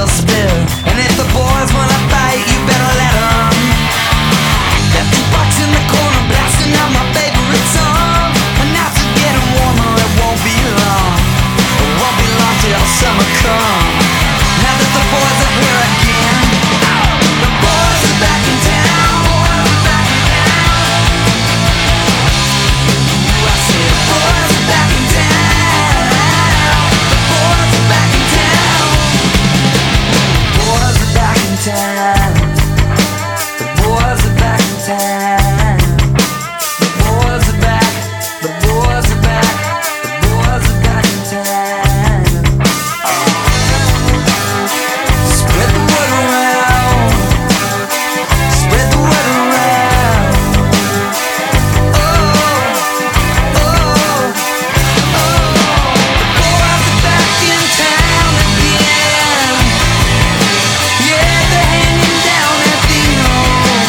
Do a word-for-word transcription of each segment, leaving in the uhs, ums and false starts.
will spill. And if the boys wanna fight, you better let 'em. That jukebox in the corner blasting out my favorite song. And now it's getting warmer, it won't be long. It won't be long till summer comes. Now that the boys are here again, the boys are back in town. I say the boys are back in town. The boys are back in town. Boys are back in town. The boys are back in town. The boys are back. The boys are back. The boys are back in town. Spread the word around. Spread the word around. Oh, oh, oh. The boys are back in town again. Yeah, they're hanging down at the home.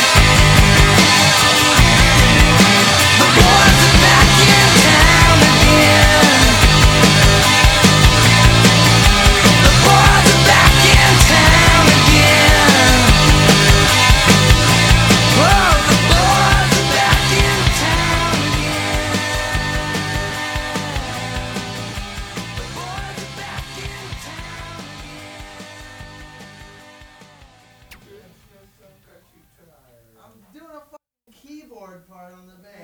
The boys are back in town again. The boys are back in town again. Oh, the boys are back in town again. The boys are back in town again. I'm doing a fucking keyboard part on the bass.